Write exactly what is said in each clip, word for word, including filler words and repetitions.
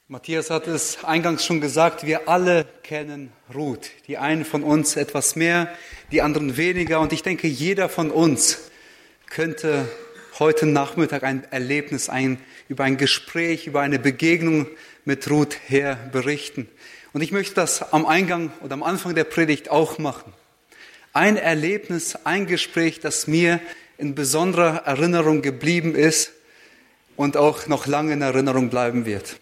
Matthias hat es eingangs schon gesagt, wir alle kennen Ruth. Die einen von uns etwas mehr, die anderen weniger. Und ich denke, jeder von uns könnte heute Nachmittag ein Erlebnis, ein, über ein Gespräch, über eine Begegnung mit Ruth her berichten. Und ich möchte das am Eingang oder am Anfang der Predigt auch machen. Ein Erlebnis, ein Gespräch, das mir in besonderer Erinnerung geblieben ist und auch noch lange in Erinnerung bleiben wird.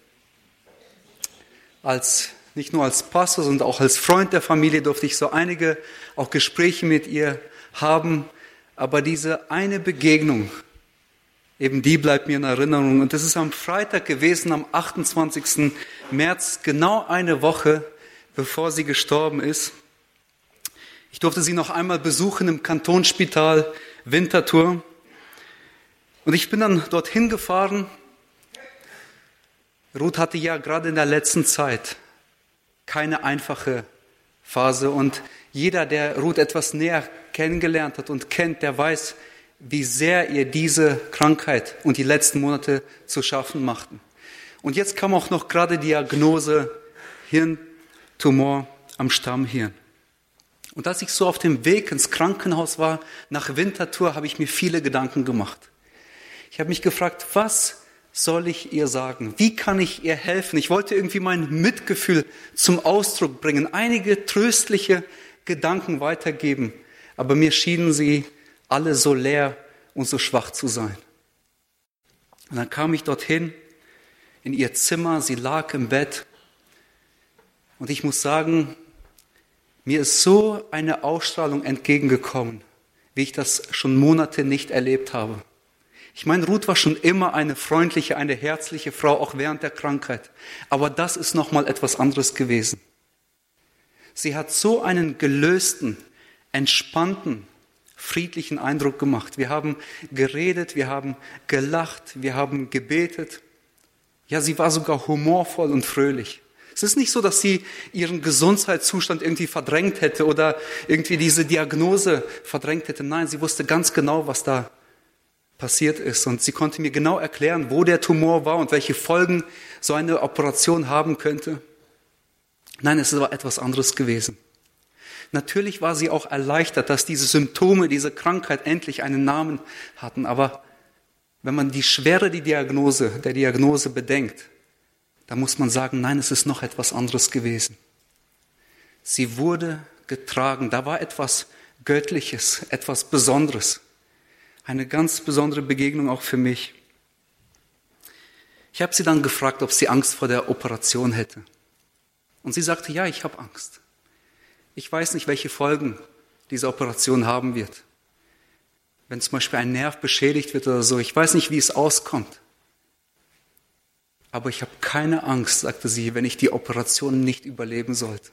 Als, nicht nur als Pastor, sondern auch als Freund der Familie durfte ich so einige auch Gespräche mit ihr haben. Aber diese eine Begegnung, eben die bleibt mir in Erinnerung. Und das ist am Freitag gewesen, am achtundzwanzigsten März, genau eine Woche, bevor sie gestorben ist. Ich durfte sie noch einmal besuchen im Kantonsspital Winterthur. Und ich bin dann dorthin gefahren. Ruth hatte ja gerade in der letzten Zeit keine einfache Phase. Und jeder, der Ruth etwas näher kennengelernt hat und kennt, der weiß, wie sehr ihr diese Krankheit und die letzten Monate zu schaffen machten. Und jetzt kam auch noch gerade die Diagnose Hirntumor am Stammhirn. Und als ich so auf dem Weg ins Krankenhaus war, nach Winterthur, habe ich mir viele Gedanken gemacht. Ich habe mich gefragt, was soll ich ihr sagen? Wie kann ich ihr helfen? Ich wollte irgendwie mein Mitgefühl zum Ausdruck bringen, einige tröstliche Gedanken weitergeben, aber mir schienen sie alle so leer und so schwach zu sein. Und dann kam ich dorthin, in ihr Zimmer, sie lag im Bett und ich muss sagen, mir ist so eine Ausstrahlung entgegengekommen, wie ich das schon Monate nicht erlebt habe. Ich meine, Ruth war schon immer eine freundliche, eine herzliche Frau, auch während der Krankheit. Aber das ist nochmal etwas anderes gewesen. Sie hat so einen gelösten, entspannten, friedlichen Eindruck gemacht. Wir haben geredet, wir haben gelacht, wir haben gebetet. Ja, sie war sogar humorvoll und fröhlich. Es ist nicht so, dass sie ihren Gesundheitszustand irgendwie verdrängt hätte oder irgendwie diese Diagnose verdrängt hätte. Nein, sie wusste ganz genau, was da passiert ist. Und sie konnte mir genau erklären, wo der Tumor war und welche Folgen so eine Operation haben könnte. Nein, es war etwas anderes gewesen. Natürlich war sie auch erleichtert, dass diese Symptome, diese Krankheit endlich einen Namen hatten. Aber wenn man die Schwere die Diagnose, der Diagnose bedenkt, dann muss man sagen, nein, es ist noch etwas anderes gewesen. Sie wurde getragen. Da war etwas Göttliches, etwas Besonderes. Eine ganz besondere Begegnung auch für mich. Ich habe sie dann gefragt, ob sie Angst vor der Operation hätte. Und sie sagte, ja, ich habe Angst. Ich weiß nicht, welche Folgen diese Operation haben wird. Wenn zum Beispiel ein Nerv beschädigt wird oder so, ich weiß nicht, wie es auskommt. Aber ich habe keine Angst, sagte sie, wenn ich die Operation nicht überleben sollte.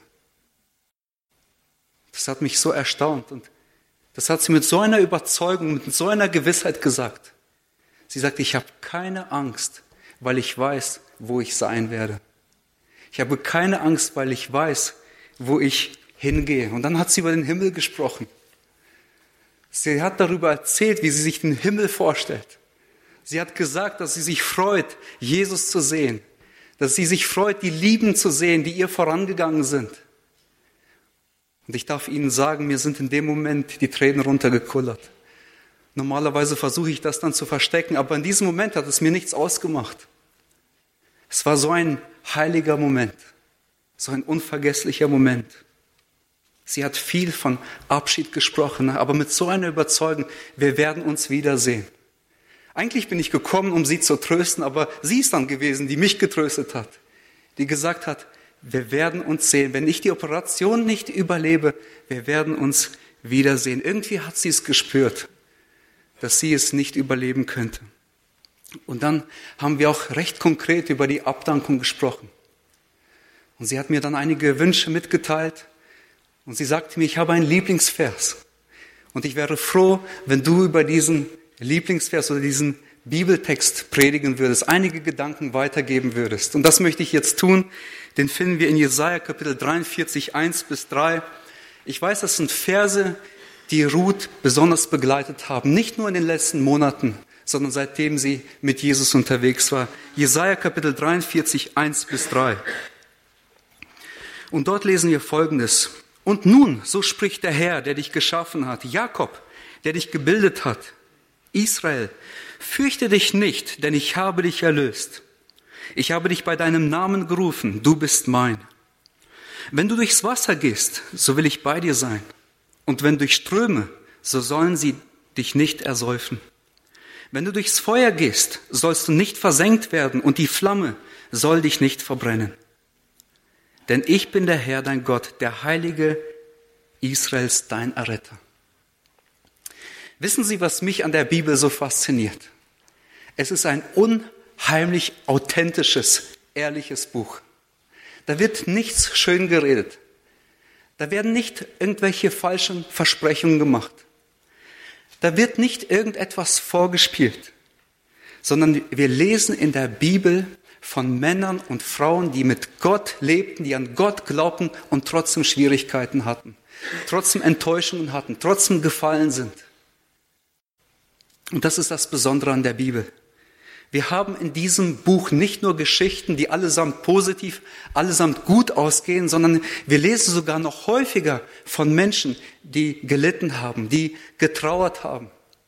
Das hat mich so erstaunt und das hat sie mit so einer Überzeugung, mit so einer Gewissheit gesagt. Sie sagte, ich habe keine Angst, weil ich weiß, wo ich sein werde. Ich habe keine Angst, weil ich weiß, wo ich hingehe. Und dann hat sie über den Himmel gesprochen. Sie hat darüber erzählt, wie sie sich den Himmel vorstellt. Sie hat gesagt, dass sie sich freut, Jesus zu sehen. Dass sie sich freut, die Lieben zu sehen, die ihr vorangegangen sind. Und ich darf Ihnen sagen, mir sind in dem Moment die Tränen runtergekullert. Normalerweise versuche ich das dann zu verstecken, aber in diesem Moment hat es mir nichts ausgemacht. Es war so ein heiliger Moment, so ein unvergesslicher Moment. Sie hat viel von Abschied gesprochen, aber mit so einer Überzeugung, wir werden uns wiedersehen. Eigentlich bin ich gekommen, um sie zu trösten, aber sie ist dann gewesen, die mich getröstet hat, die gesagt hat, wir werden uns sehen. Wenn ich die Operation nicht überlebe, wir werden uns wiedersehen. Irgendwie hat sie es gespürt, dass sie es nicht überleben könnte. Und dann haben wir auch recht konkret über die Abdankung gesprochen. Und sie hat mir dann einige Wünsche mitgeteilt. Und sie sagte mir, ich habe einen Lieblingsvers. Und ich wäre froh, wenn du über diesen Lieblingsvers oder diesen Bibeltext predigen würdest, einige Gedanken weitergeben würdest. Und das möchte ich jetzt tun. Den finden wir in Jesaja Kapitel dreiundvierzig, eins bis drei. Ich weiß, das sind Verse, die Ruth besonders begleitet haben. Nicht nur in den letzten Monaten, sondern seitdem sie mit Jesus unterwegs war. Jesaja Kapitel dreiundvierzig, eins bis drei. Und dort lesen wir Folgendes. Und nun, so spricht der Herr, der dich geschaffen hat, Jakob, der dich gebildet hat, Israel, fürchte dich nicht, denn ich habe dich erlöst. Ich habe dich bei deinem Namen gerufen, du bist mein. Wenn du durchs Wasser gehst, so will ich bei dir sein. Und wenn durch Ströme, so sollen sie dich nicht ersäufen. Wenn du durchs Feuer gehst, sollst du nicht versenkt werden und die Flamme soll dich nicht verbrennen. Denn ich bin der Herr, dein Gott, der Heilige Israels, dein Erretter. Wissen Sie, was mich an der Bibel so fasziniert? Es ist ein unheimlich authentisches, ehrliches Buch. Da wird nichts schön geredet. Da werden nicht irgendwelche falschen Versprechungen gemacht. Da wird nicht irgendetwas vorgespielt, sondern wir lesen in der Bibel von Männern und Frauen, die mit Gott lebten, die an Gott glaubten und trotzdem Schwierigkeiten hatten, trotzdem Enttäuschungen hatten, trotzdem gefallen sind. Und das ist das Besondere an der Bibel. Wir haben in diesem Buch nicht nur Geschichten, die allesamt positiv, allesamt gut ausgehen, sondern wir lesen sogar noch häufiger von Menschen, die gelitten haben, die getrauert haben.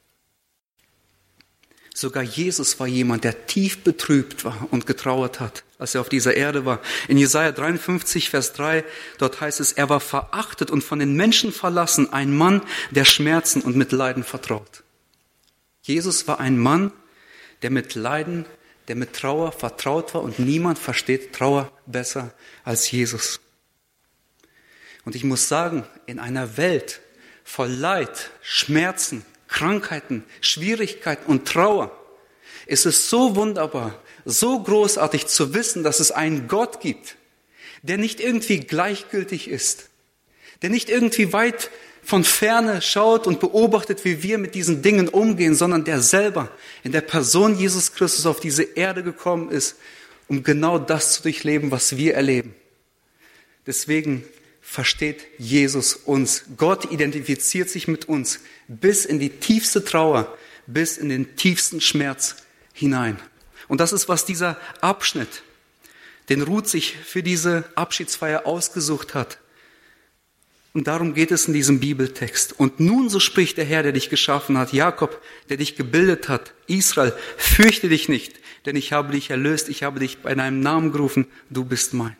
Sogar Jesus war jemand, der tief betrübt war und getrauert hat, als er auf dieser Erde war. In Jesaja dreiundfünfzig, Vers drei, dort heißt es, er war verachtet und von den Menschen verlassen, ein Mann, der Schmerzen und mit Leiden vertraut. Jesus war ein Mann, der mit Leiden, der mit Trauer vertraut war und niemand versteht Trauer besser als Jesus. Und ich muss sagen, in einer Welt voll Leid, Schmerzen, Krankheiten, Schwierigkeiten und Trauer ist es so wunderbar, so großartig zu wissen, dass es einen Gott gibt, der nicht irgendwie gleichgültig ist, der nicht irgendwie weit von ferne schaut und beobachtet, wie wir mit diesen Dingen umgehen, sondern der selber in der Person Jesus Christus auf diese Erde gekommen ist, um genau das zu durchleben, was wir erleben. Deswegen versteht Jesus uns. Gott identifiziert sich mit uns bis in die tiefste Trauer, bis in den tiefsten Schmerz hinein. Und das ist, was dieser Abschnitt, den Ruth sich für diese Abschiedsfeier ausgesucht hat. Und darum geht es in diesem Bibeltext. Und nun, so spricht der Herr, der dich geschaffen hat, Jakob, der dich gebildet hat, Israel, fürchte dich nicht, denn ich habe dich erlöst, ich habe dich bei deinem Namen gerufen, du bist mein.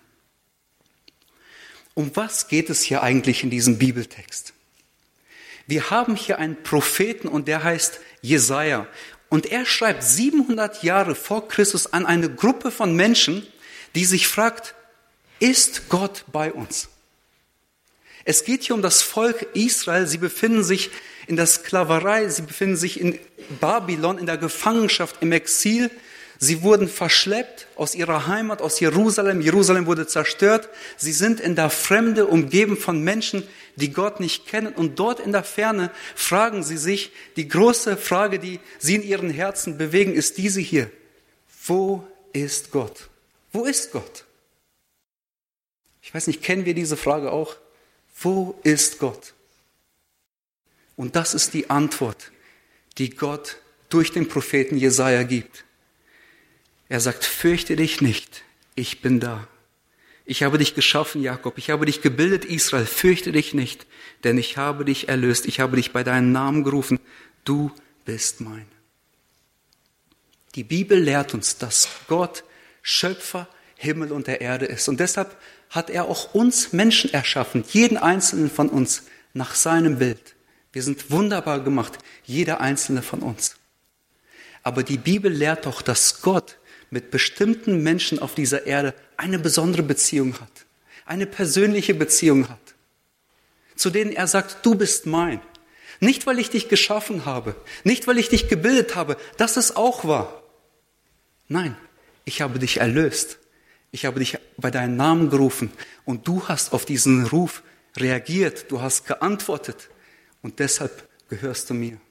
Um was geht es hier eigentlich in diesem Bibeltext? Wir haben hier einen Propheten und der heißt Jesaja. Und er schreibt siebenhundert Jahre vor Christus an eine Gruppe von Menschen, die sich fragt, ist Gott bei uns? Es geht hier um das Volk Israel. Sie befinden sich in der Sklaverei, sie befinden sich in Babylon, in der Gefangenschaft, im Exil. Sie wurden verschleppt aus ihrer Heimat, aus Jerusalem. Jerusalem wurde zerstört. Sie sind in der Fremde, umgeben von Menschen, die Gott nicht kennen. Und dort in der Ferne fragen sie sich, die große Frage, die sie in ihren Herzen bewegen, ist diese hier. Wo ist Gott? Wo ist Gott? Ich weiß nicht, kennen wir diese Frage auch? Wo ist Gott? Und das ist die Antwort, die Gott durch den Propheten Jesaja gibt. Er sagt, fürchte dich nicht, ich bin da. Ich habe dich geschaffen, Jakob, ich habe dich gebildet, Israel, fürchte dich nicht, denn ich habe dich erlöst, ich habe dich bei deinem Namen gerufen, du bist mein. Die Bibel lehrt uns, dass Gott Schöpfer Himmel und der Erde ist. Und deshalb hat er auch uns Menschen erschaffen, jeden einzelnen von uns nach seinem Bild. Wir sind wunderbar gemacht, jeder einzelne von uns. Aber die Bibel lehrt doch, dass Gott mit bestimmten Menschen auf dieser Erde eine besondere Beziehung hat, eine persönliche Beziehung hat, zu denen er sagt, du bist mein. Nicht, weil ich dich geschaffen habe, nicht, weil ich dich gebildet habe, das ist auch wahr. Nein, ich habe dich erlöst. Ich habe dich bei deinem Namen gerufen und du hast auf diesen Ruf reagiert, du hast geantwortet und deshalb gehörst du mir.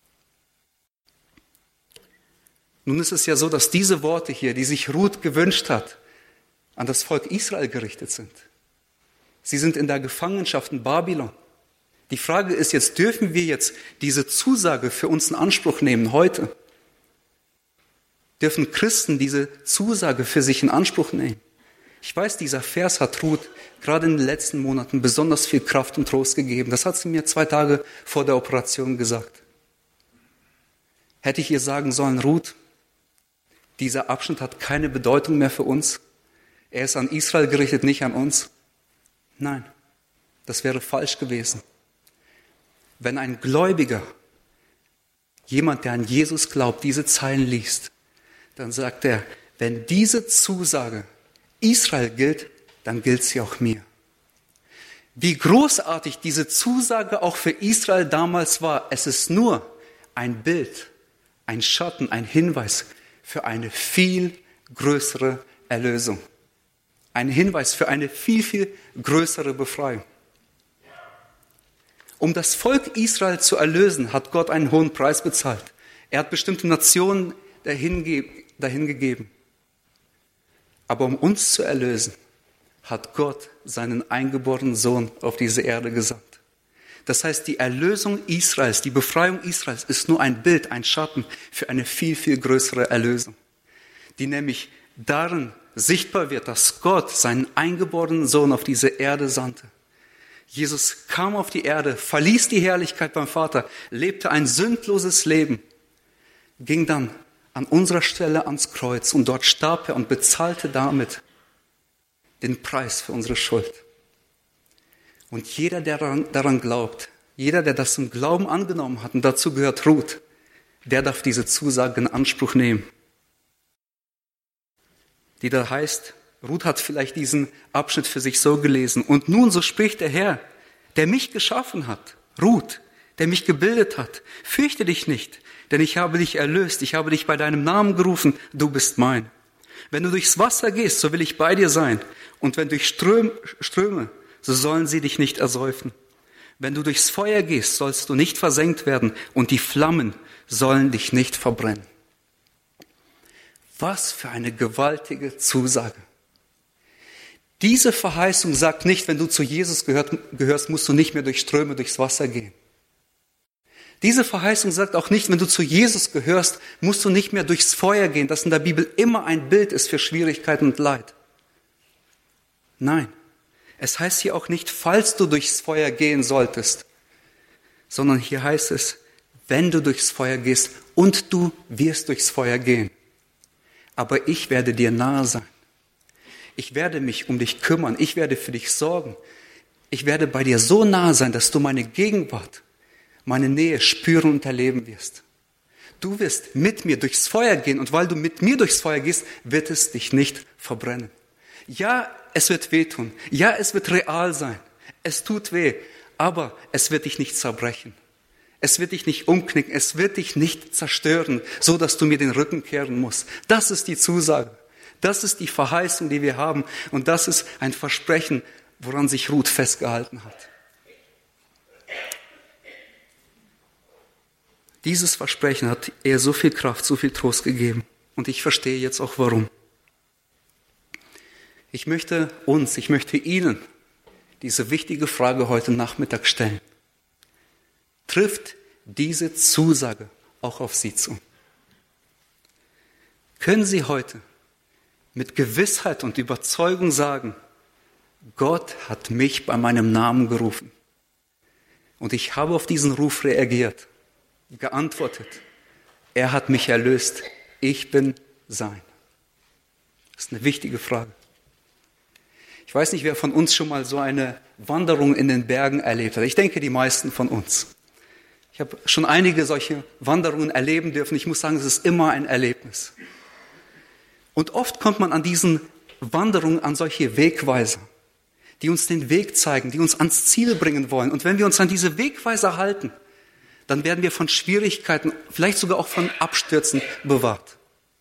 Nun ist es ja so, dass diese Worte hier, die sich Ruth gewünscht hat, an das Volk Israel gerichtet sind. Sie sind in der Gefangenschaft in Babylon. Die Frage ist jetzt, dürfen wir jetzt diese Zusage für uns in Anspruch nehmen heute? dürfen Christen diese Zusage für sich in Anspruch nehmen. Ich weiß, dieser Vers hat Ruth gerade in den letzten Monaten besonders viel Kraft und Trost gegeben. Das hat sie mir zwei Tage vor der Operation gesagt. Hätte ich ihr sagen sollen, Ruth, dieser Abschnitt hat keine Bedeutung mehr für uns. Er ist an Israel gerichtet, nicht an uns. Nein, das wäre falsch gewesen. Wenn ein Gläubiger, jemand, der an Jesus glaubt, diese Zeilen liest, dann sagt er, wenn diese Zusage Israel gilt, dann gilt sie auch mir. Wie großartig diese Zusage auch für Israel damals war. Es ist nur ein Bild, ein Schatten, ein Hinweis für eine viel größere Erlösung. Ein Hinweis für eine viel, viel größere Befreiung. Um das Volk Israel zu erlösen, hat Gott einen hohen Preis bezahlt. Er hat bestimmte Nationen dahin gegeben. Aber um uns zu erlösen, hat Gott seinen eingeborenen Sohn auf diese Erde gesandt. Das heißt, die Erlösung Israels, die Befreiung Israels ist nur ein Bild, ein Schatten für eine viel, viel größere Erlösung, die nämlich darin sichtbar wird, dass Gott seinen eingeborenen Sohn auf diese Erde sandte. Jesus kam auf die Erde, verließ die Herrlichkeit beim Vater, lebte ein sündloses Leben, ging dann an unserer Stelle ans Kreuz und dort starb er und bezahlte damit den Preis für unsere Schuld. Und jeder, der daran, daran glaubt, jeder, der das im Glauben angenommen hat, und dazu gehört Ruth, der darf diese Zusage in Anspruch nehmen. Die da heißt, Ruth hat vielleicht diesen Abschnitt für sich so gelesen. Und nun, so spricht der Herr, der mich geschaffen hat, Ruth, der mich gebildet hat, fürchte dich nicht, denn ich habe dich erlöst, ich habe dich bei deinem Namen gerufen, du bist mein. Wenn du durchs Wasser gehst, so will ich bei dir sein. Und wenn durch Ström, Ströme, so sollen sie dich nicht ersäufen. Wenn du durchs Feuer gehst, sollst du nicht versenkt werden und die Flammen sollen dich nicht verbrennen. Was für eine gewaltige Zusage. Diese Verheißung sagt nicht, wenn du zu Jesus gehört, gehörst, musst du nicht mehr durch Ströme, durchs Wasser gehen. Diese Verheißung sagt auch nicht, wenn du zu Jesus gehörst, musst du nicht mehr durchs Feuer gehen, das in der Bibel immer ein Bild ist für Schwierigkeiten und Leid. Nein, es heißt hier auch nicht, falls du durchs Feuer gehen solltest, sondern hier heißt es, wenn du durchs Feuer gehst und du wirst durchs Feuer gehen. Aber ich werde dir nahe sein. Ich werde mich um dich kümmern. Ich werde für dich sorgen. Ich werde bei dir so nahe sein, dass du meine Gegenwart, meine Nähe spüren und erleben wirst. Du wirst mit mir durchs Feuer gehen und weil du mit mir durchs Feuer gehst, wird es dich nicht verbrennen. Ja, es wird wehtun. Ja, es wird real sein. Es tut weh, aber es wird dich nicht zerbrechen. Es wird dich nicht umknicken. Es wird dich nicht zerstören, so dass du mir den Rücken kehren musst. Das ist die Zusage. Das ist die Verheißung, die wir haben. Und das ist ein Versprechen, woran sich Ruth festgehalten hat. Dieses Versprechen hat ihr so viel Kraft, so viel Trost gegeben. Und ich verstehe jetzt auch warum. Ich möchte uns, ich möchte Ihnen diese wichtige Frage heute Nachmittag stellen. Trifft diese Zusage auch auf Sie zu? Können Sie heute mit Gewissheit und Überzeugung sagen, Gott hat mich bei meinem Namen gerufen und ich habe auf diesen Ruf reagiert, geantwortet. Er hat mich erlöst. Ich bin sein. Das ist eine wichtige Frage. Ich weiß nicht, wer von uns schon mal so eine Wanderung in den Bergen erlebt hat. Ich denke, die meisten von uns. Ich habe schon einige solche Wanderungen erleben dürfen. Ich muss sagen, es ist immer ein Erlebnis. Und oft kommt man an diesen Wanderungen an solche Wegweiser, die uns den Weg zeigen, die uns ans Ziel bringen wollen. Und wenn wir uns an diese Wegweiser halten, dann werden wir von Schwierigkeiten, vielleicht sogar auch von Abstürzen bewahrt.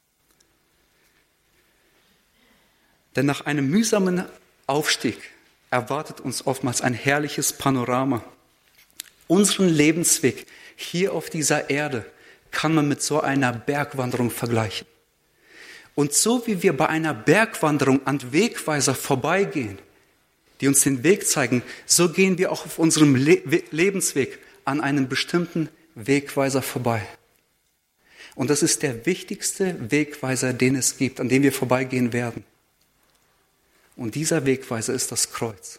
Denn nach einem mühsamen Aufstieg erwartet uns oftmals ein herrliches Panorama. Unseren Lebensweg hier auf dieser Erde kann man mit so einer Bergwanderung vergleichen. Und so wie wir bei einer Bergwanderung an Wegweiser vorbeigehen, die uns den Weg zeigen, so gehen wir auch auf unserem Le- Lebensweg an einem bestimmten Wegweiser vorbei. Und das ist der wichtigste Wegweiser, den es gibt, an dem wir vorbeigehen werden. Und dieser Wegweiser ist das Kreuz.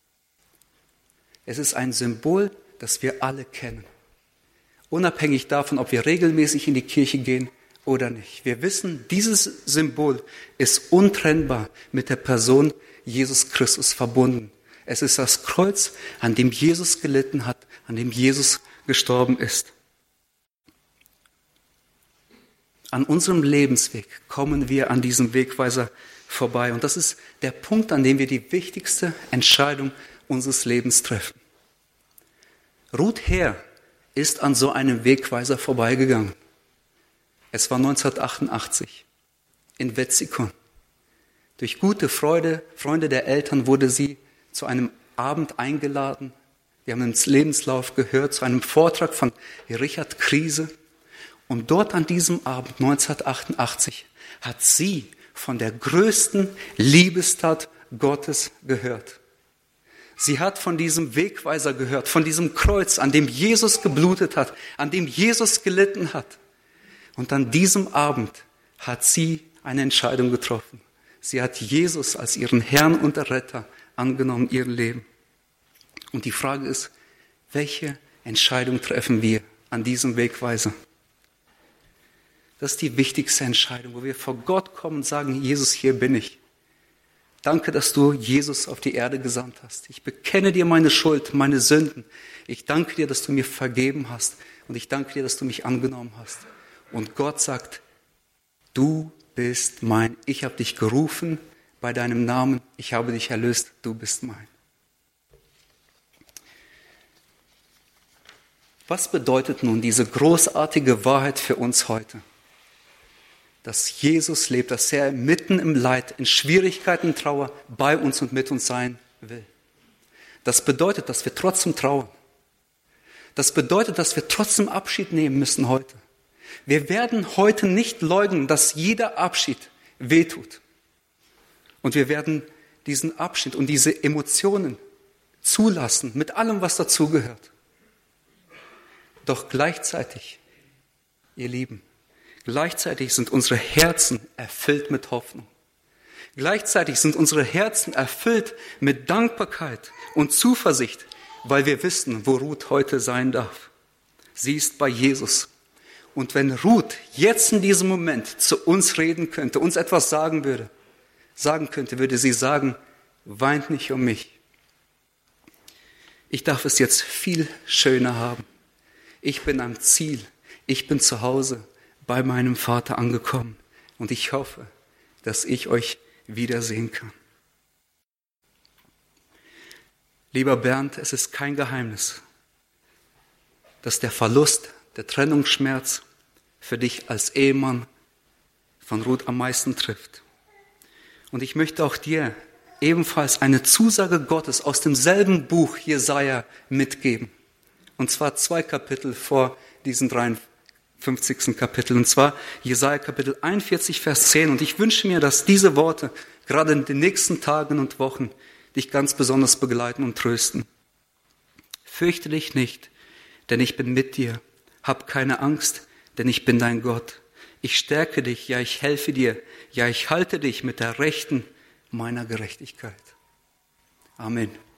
Es ist ein Symbol, das wir alle kennen. Unabhängig davon, ob wir regelmäßig in die Kirche gehen oder nicht. Wir wissen, dieses Symbol ist untrennbar mit der Person Jesus Christus verbunden. Es ist das Kreuz, an dem Jesus gelitten hat, an dem Jesus gestorben ist. An unserem Lebensweg kommen wir an diesem Wegweiser vorbei. Und das ist der Punkt, an dem wir die wichtigste Entscheidung unseres Lebens treffen. Ruth Heer ist an so einem Wegweiser vorbeigegangen. Es war neunzehnhundertachtundachtzig in Wetzikon. Durch gute Freude, Freunde der Eltern wurde sie zu einem Abend eingeladen. Wir haben im Lebenslauf gehört, zu einem Vortrag von Richard Kriese. Und dort an diesem Abend neunzehnhundertachtundachtzig hat sie von der größten Liebestat Gottes gehört. Sie hat von diesem Wegweiser gehört, von diesem Kreuz, an dem Jesus geblutet hat, an dem Jesus gelitten hat. Und an diesem Abend hat sie eine Entscheidung getroffen. Sie hat Jesus als ihren Herrn und Retter angenommen, ihr Leben. Und die Frage ist, welche Entscheidung treffen wir an diesem Wegweiser? Das ist die wichtigste Entscheidung, wo wir vor Gott kommen und sagen, Jesus, hier bin ich. Danke, dass du Jesus auf die Erde gesandt hast. Ich bekenne dir meine Schuld, meine Sünden. Ich danke dir, dass du mir vergeben hast. Und ich danke dir, dass du mich angenommen hast. Und Gott sagt, du bist mein. Ich habe dich gerufen bei deinem Namen. Ich habe dich erlöst. Du bist mein. Was bedeutet nun diese großartige Wahrheit für uns heute? Dass Jesus lebt, dass er mitten im Leid, in Schwierigkeiten, Trauer bei uns und mit uns sein will. Das bedeutet, dass wir trotzdem trauern. Das bedeutet, dass wir trotzdem Abschied nehmen müssen heute. Wir werden heute nicht leugnen, dass jeder Abschied wehtut. Und wir werden diesen Abschied und diese Emotionen zulassen, mit allem, was dazugehört. Doch gleichzeitig, ihr Lieben, gleichzeitig sind unsere Herzen erfüllt mit Hoffnung. Gleichzeitig sind unsere Herzen erfüllt mit Dankbarkeit und Zuversicht, weil wir wissen, wo Ruth heute sein darf. Sie ist bei Jesus. Und wenn Ruth jetzt in diesem Moment zu uns reden könnte, uns etwas sagen würde, sagen könnte, würde sie sagen, weint nicht um mich. Ich darf es jetzt viel schöner haben. Ich bin am Ziel. Ich bin zu Hause bei meinem Vater angekommen. Und ich hoffe, dass ich euch wiedersehen kann. Lieber Bernd, es ist kein Geheimnis, dass der Verlust, der Trennungsschmerz für dich als Ehemann von Ruth am meisten trifft. Und ich möchte auch dir ebenfalls eine Zusage Gottes aus demselben Buch Jesaja mitgeben. Und zwar zwei Kapitel vor diesen dreiundfünfzigsten Kapitel. Und zwar Jesaja Kapitel einundvierzig, Vers zehn. Und ich wünsche mir, dass diese Worte gerade in den nächsten Tagen und Wochen dich ganz besonders begleiten und trösten. Fürchte dich nicht, denn ich bin mit dir. Hab keine Angst, denn ich bin dein Gott. Ich stärke dich, ja, ich helfe dir. Ja, ich halte dich mit der Rechten meiner Gerechtigkeit. Amen.